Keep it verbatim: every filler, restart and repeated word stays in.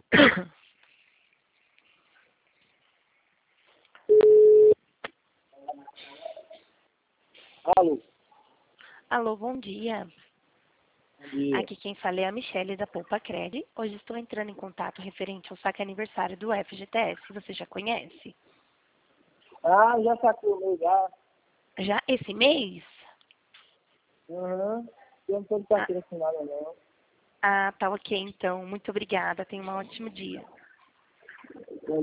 Alô, Alô, bom dia. bom dia. Aqui quem fala é a Michelle da Poupa Cred. Hoje estou entrando em contato referente ao saque aniversário do F G T S. Você já conhece? Ah, já sacou o meu já. Já esse mês? Uhum. Eu não tô de Ah, carteira assinada, não. ah, tá ok então. Muito obrigada. Tenha um ótimo dia.